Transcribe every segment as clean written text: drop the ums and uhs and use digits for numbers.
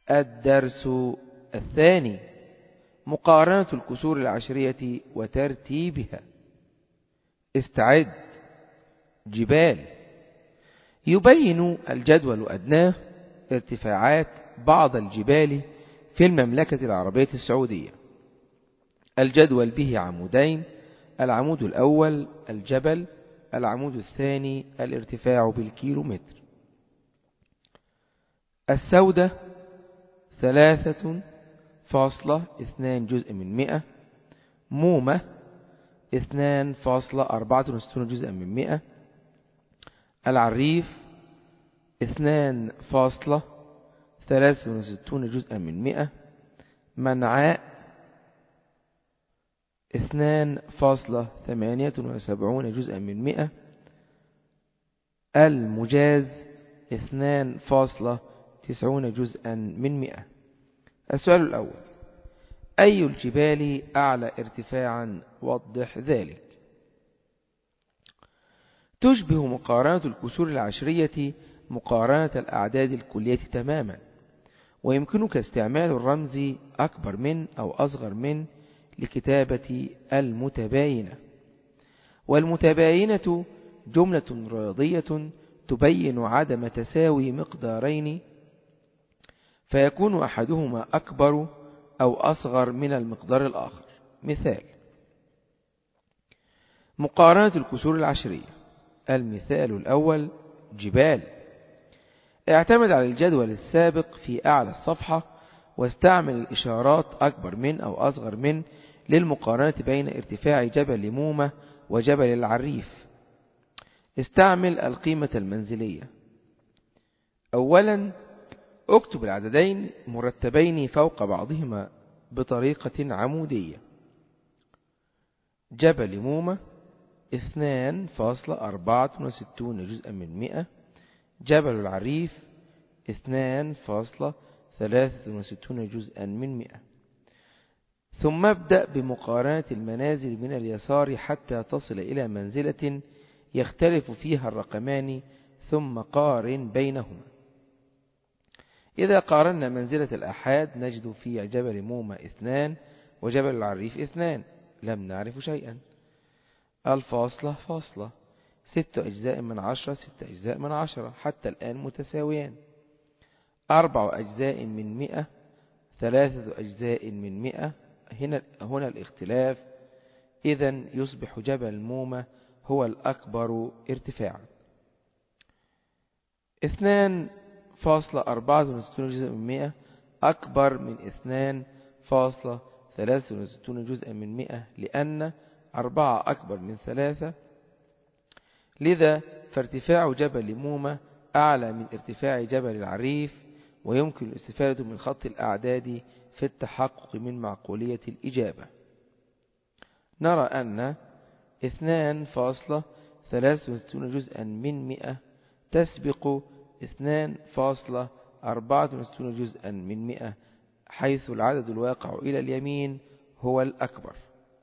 الدرس الثاني: مقارنة الكسور العشرية وترتيبها. استعد. جبال. يبين الجدول أدناه ارتفاعات بعض الجبال في المملكة العربية السعودية. الجدول به عمودين: العمود الأول الجبل، العمود الثاني الارتفاع بالكيلومتر. السودة 3.2 جزء من 100. مومة 2.64 جزء من 100. العريف 2.63 جزء من 100. منعاء 2.78 جزء من 100. المجاز 2.90 جزءا من 100. السؤال الأول: أي الجبال أعلى ارتفاعا؟ وضح ذلك. تشبه مقارنة الكسور العشرية مقارنة الأعداد الكلية تماما، ويمكنك استعمال الرمز أكبر من أو أصغر من لكتابة المتباينة. والمتباينة جملة رياضية تبين عدم تساوي مقدارين، فيكون أحدهما أكبر أو أصغر من المقدار الآخر. مثال: مقارنة الكسور العشرية. المثال الأول: جبال. اعتمد على الجدول السابق في أعلى الصفحة واستعمل الإشارات أكبر من أو أصغر من للمقارنة بين ارتفاع جبل مومة وجبل العريف. استعمل القيمة المنزلية. أولا، اكتب العددين مرتبين فوق بعضهما بطريقة عمودية. جبل مومة 2.64 جزءا من 100. جبل العريف 2.63 جزءا من 100. ثم ابدأ بمقارنة المنازل من اليسار حتى تصل إلى منزلة يختلف فيها الرقمان، ثم قارن بينهما. إذا قارنا منزلة الآحاد نجد في جبل مومة 2 وجبل العريف 2. لم نعرف شيئا. الفاصلة فاصلة. 6 أجزاء من 10 6 أجزاء من 10 حتى الآن متساويان. 4 أجزاء من 100 3 أجزاء من 100. هنا الاختلاف. إذن يصبح جبل مومة هو الأكبر ارتفاعا. 2.64 جزء من 100 أكبر من 2.63 جزء من 100، لأن 4 أكبر من 3. لذا فارتفاع جبل مومة أعلى من ارتفاع جبل العريف، ويمكن الاستفادة من خط الأعداد في التحقق من معقولية الإجابة. نرى أن 2.63 جزءا من 100 تسبق 2.64 جزءا من 100، حيث العدد الواقع إلى اليمين هو الأكبر.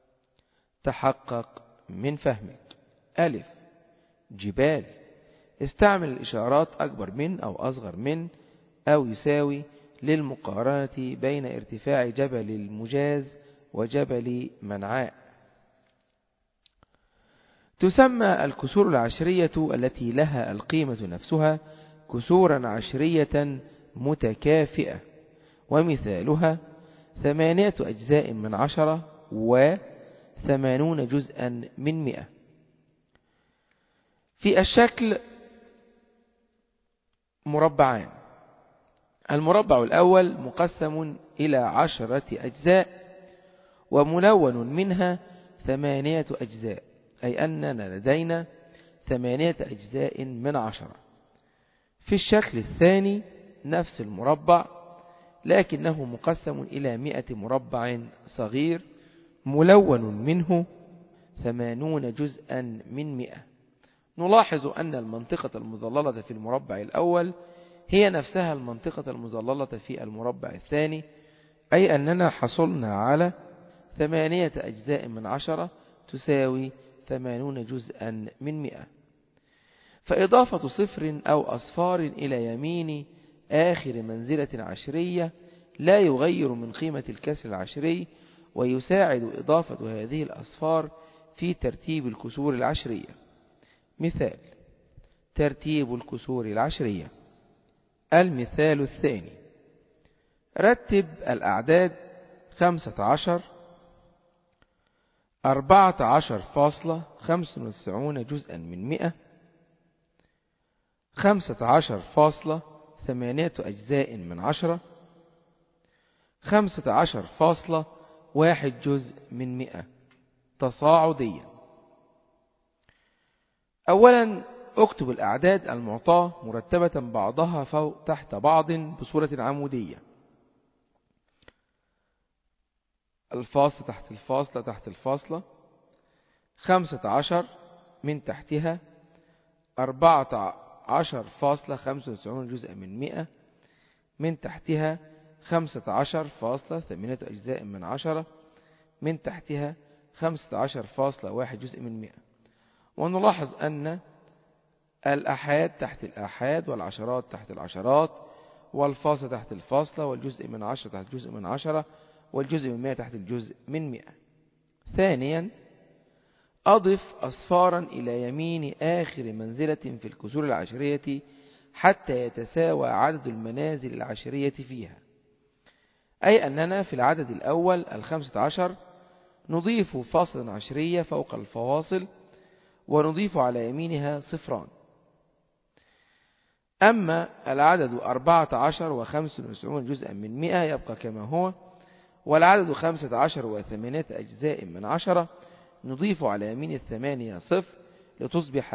تحقق من فهمك. ألف: جبال. استعمل الإشارات أكبر من أو أصغر من أو يساوي للمقارنة بين ارتفاع جبل المجاز وجبل منعاء. تسمى الكسور العشرية التي لها القيمة نفسها كسورا عشرية متكافئة، ومثالها 8 أجزاء من 10 و80 جزءا من 100. في الشكل مربعان: المربع الأول مقسم إلى 10 أجزاء وملون منها 8 أجزاء، أي أننا لدينا 8 أجزاء من 10. في الشكل الثاني نفس المربع، لكنه مقسم إلى 100 مربع صغير ملون منه 80 جزءا من 100. نلاحظ أن المنطقة المظللة في المربع الأول هي نفسها المنطقة المظللة في المربع الثاني، أي أننا حصلنا على 8 أجزاء من 10 تساوي 80 جزءا من 100. فإضافة صفر أو أصفار إلى يمين آخر منزلة عشرية لا يغير من قيمة الكسر العشري، ويساعد إضافة هذه الأصفار في ترتيب الكسور العشرية. مثال: ترتيب الكسور العشرية. المثال الثاني: رتب الأعداد 15 14.95 جزءا من 100 15.8 أجزاء من 10 15.1 جزء من 100 تصاعديا. أولا اكتب الأعداد المعطاة مرتبة بعضها فوق تحت بعض بصورة عمودية، الفاصل تحت الفاصلة تحت الفاصلة، 15 من تحتها 14.95 جزءا من 100 من تحتها 15.8 أجزاء من 10 من تحتها 15.1 جزء من 100. ونلاحظ أن الأحاد تحت الأحاد، والعشرات تحت العشرات، والفاصل تحت الفاصلة، والجزء من 10 تحت الجزء من 10، والجزء من 100 تحت الجزء من 100. ثانيا أضف أصفارا إلى يمين آخر منزلة في الكسور العشرية حتى يتساوى عدد المنازل العشرية فيها، أي أننا في العدد الأول 15 نضيف فاصلا عشرية فوق الفواصل، ونضيف على يمينها صفران. أما العدد 14.95 جزءا من 100 يبقى كما هو، والعدد 15.8 أجزاء من 10 نضيف على يمين الثمانية صفر لتصبح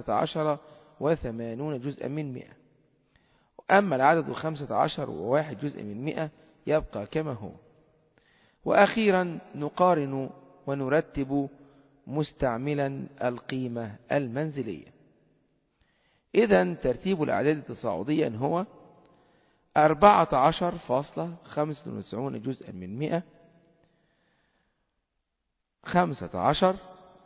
15.80 جزءا من 100. أما العدد 15.1 جزء من 100 يبقى كما هو. وأخيرا نقارن ونرتب مستعملا القيمة المنزلية. إذن ترتيب الأعداد تصاعديا هو 14.95 جزءا من 100 15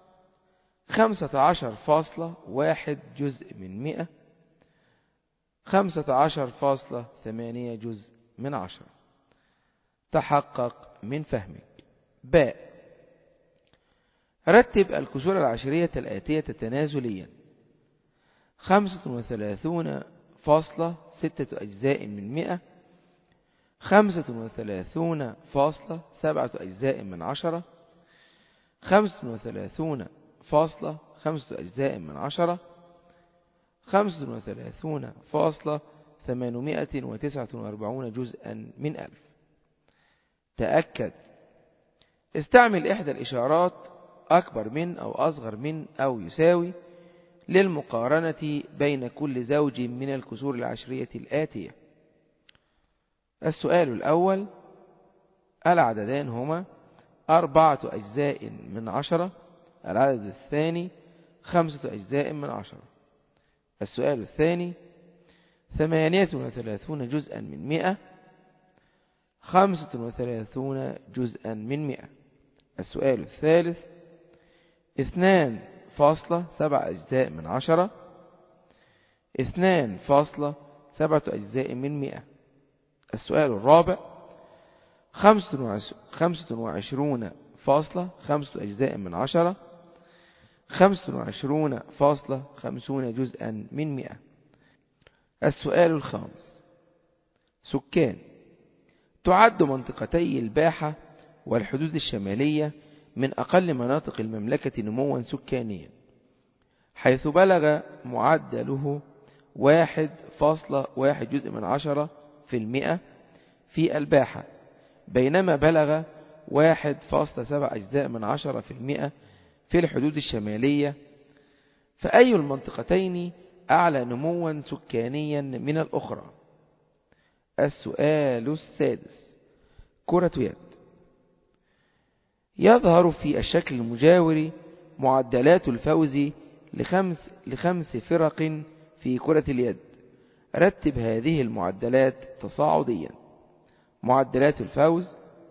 15.1 جزء من 100 15.8 جزء من 10. تحقق من فهمك. باء: رتب الكسور العشرية الآتية تنازليا: 35.6 أجزاء من 100 35.7 أجزاء من 10 35.5 أجزاء من 10 35.849 جزءا من 1000. تأكد. استعمل إحدى الإشارات أكبر من أو أصغر من أو يساوي للمقارنة بين كل زوج من الكسور العشرية الآتية. السؤال الأول: العددان هما 4 أجزاء من 10. العدد الثاني 5 أجزاء من 10. السؤال الثاني: 38 جزءا من 100 35 جزءا من 100. السؤال الثالث: 2.7 أجزاء من 10 2.7 أجزاء من 100. السؤال الرابع: 25.5 أجزاء من 10 25.50 جزءا من 100. السؤال الخامس: سكان. تعد منطقتي الباحة والحدود الشمالية من أقل مناطق المملكة نموا سكانيا، حيث بلغ معدله 1.1 جزء من 10% في الباحة، بينما بلغ 1.7 أجزاء من 10% في الحدود الشمالية. فأي المنطقتين أعلى نموا سكانيا من الأخرى؟ السؤال السادس: كرة يد. يظهر في الشكل المجاور معدلات الفوز لخمس فرق في كرة اليد. رتب هذه المعدلات تصاعديا. معدلات الفوز: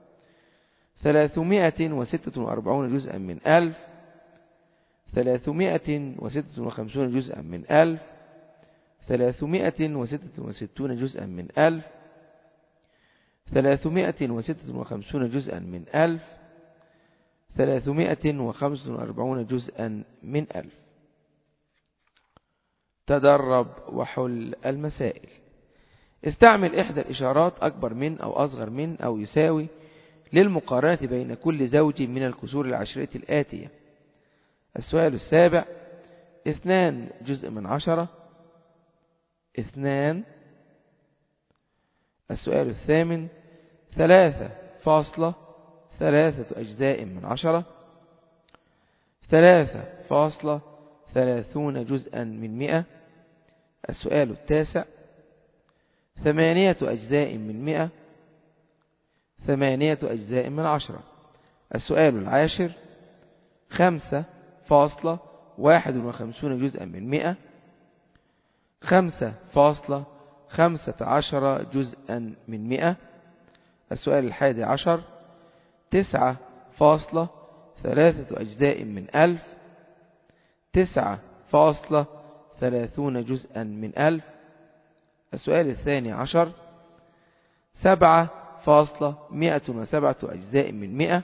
346 جزءا من 1000 356 جزءا من 1000 366 جزءا من 1000، 356 جزءا من 1000، 345 جزءا من 1000. تدرب وحل المسائل. استعمل إحدى الإشارات أكبر من أو أصغر من أو يساوي للمقارنة بين كل زوج من الكسور العشرية الآتية. السؤال السابع: 2 جزء من 10، 2. السؤال الثامن: 3.3 أجزاء من 10، 3.30 جزءا من 100. السؤال التاسع: 8 أجزاء من 100، 8 أجزاء من 10. السؤال العاشر: 5.51 جزءا من 100، 5.15 جزءا من 100. السؤال الحادي عشر: 9.3 أجزاء من 1000، 9.30 جزءا من 1000. السؤال الثاني عشر: 7.107 أجزاء من 100،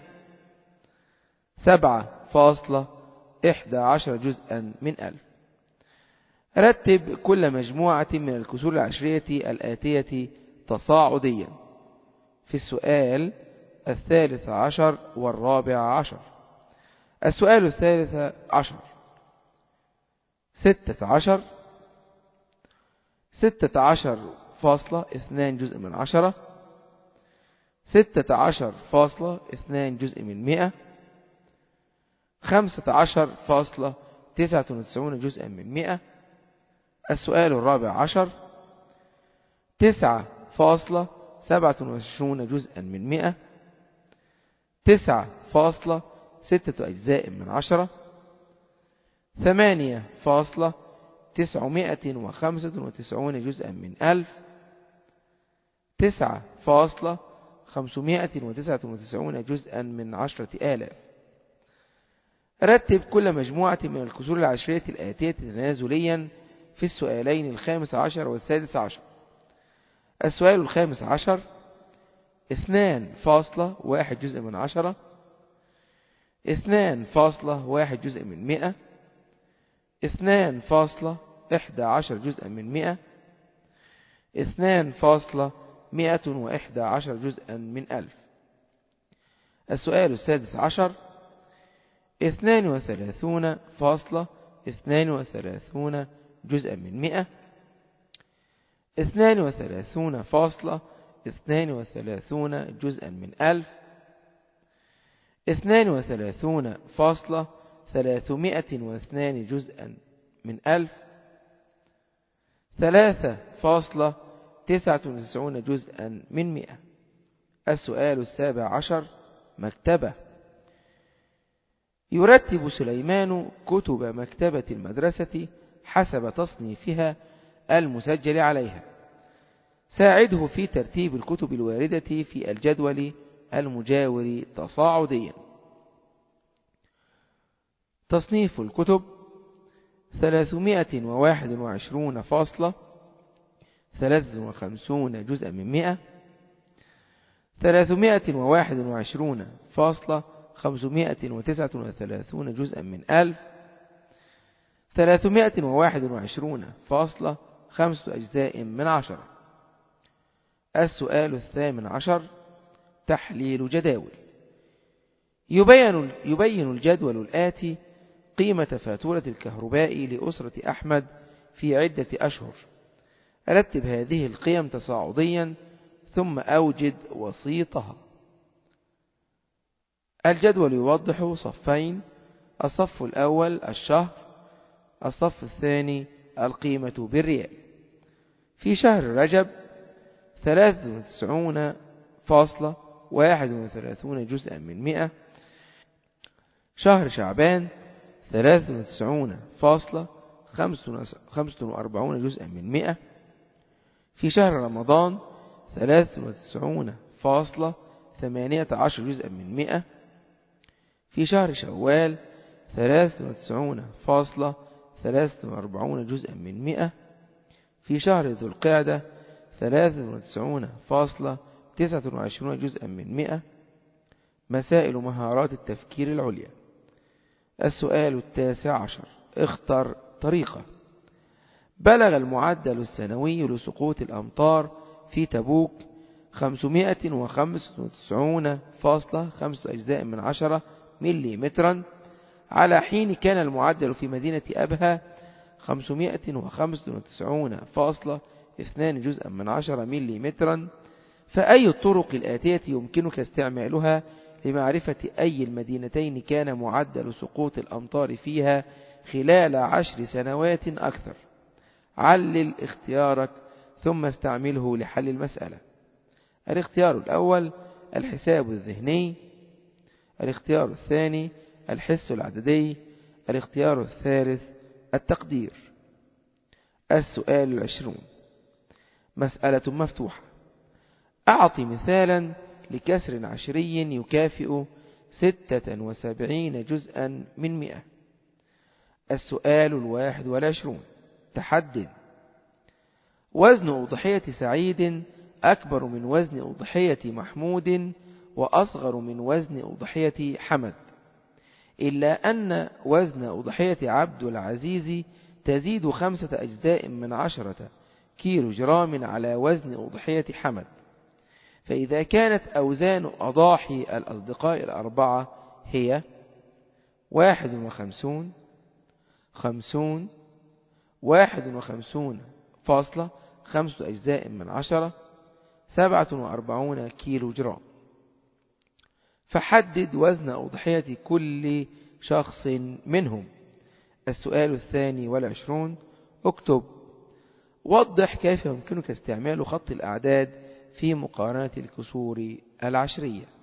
7.11 جزءا من 1000. رتب كل مجموعة من الكسور العشرية الآتية تصاعديا في السؤال الثالث عشر والرابع عشر. السؤال الثالث عشر: 16 16.2 جزء من 10، 16.2 جزء من 100، 15.99 جزءا من 100. السؤال الرابع عشر: 9.27 جزءا من 100، 9.6 أجزاء من 10، 8.995 جزءا من 1000، 9.599 جزءا من 10,000. رتب كل مجموعة من الكسور العشرية الآتية تنازليا في السؤالين الخامس عشر والسادس عشر. السؤال الخامس عشر: 2.1 جزء من 10، 2.1 جزء من 100، 2.11 جزءا من 100، 2.111 جزءا من 1000. السؤال السادس عشر: 32.32 جزءا من 100، 32.32 جزءا من 1000، 32.302 جزءا من 1000، 3.99 جزءا من 100. السؤال السابع عشر: مكتبة. يرتب سليمان كتب مكتبة المدرسة حسب تصنيفها المسجل عليها. ساعده في ترتيب الكتب الواردة في الجدول المجاور تصاعديا. تصنيف الكتب: 321.53 جزءا من 100، 321.539 جزءا من 1000، 321.5 أجزاء من 10. السؤال الثامن عشر: تحليل جداول. يبين الجدول الآتي قيمة فاتورة الكهرباء لأسرة أحمد في عدة أشهر. رتب هذه القيم تصاعديا ثم أوجد وسيطها. الجدول يوضح صفين: الصف الأول الشهر، الصف الثاني القيمة بالريال. في شهر رجب 93.31 جزءا من 100، شهر شعبان 93.45 جزءا من 100، في شهر رمضان 93.18 جزءا من 100، في شهر شوال 93.43 جزءا من 100، في شهر ذو القعدة 93.29 جزءا من 100. مسائل مهارات التفكير العليا. السؤال 19. اختر طريقة. بلغ المعدل السنوي لسقوط الأمطار في تبوك 595.5 مليمترا، على حين كان المعدل في مدينة أبها 595.2 جزءا من 10 مليمترا. فأي الطرق الآتية يمكنك استعمالها لمعرفة أي المدينتين كان معدل سقوط الأمطار فيها خلال 10 سنوات أكثر؟ علل اختيارك ثم استعمله لحل المسألة. الاختيار الأول الحساب الذهني، الاختيار الثاني الحس العددي، الاختيار الثالث التقدير. السؤال 20. مسألة مفتوحة. أعطي مثالا لكسر عشري يكافئ 76 جزءا من 100. السؤال 21. تحدد. وزن أضحية سعيد أكبر من وزن أضحية محمود وأصغر من وزن أضحية حمد، إلا أن وزن أضحية عبد العزيز تزيد 5 أجزاء من 10 كيلو جرام على وزن أضحية حمد. فإذا كانت أوزان أضاحي الأصدقاء الأربعة هي 51 50 51.5 أجزاء من 10 47 كيلو جرام، فحدد وزن أضحية كل شخص منهم. السؤال 22. اكتب. وضح كيف يمكنك استعمال خط الأعداد في مقارنة الكسور العشرية.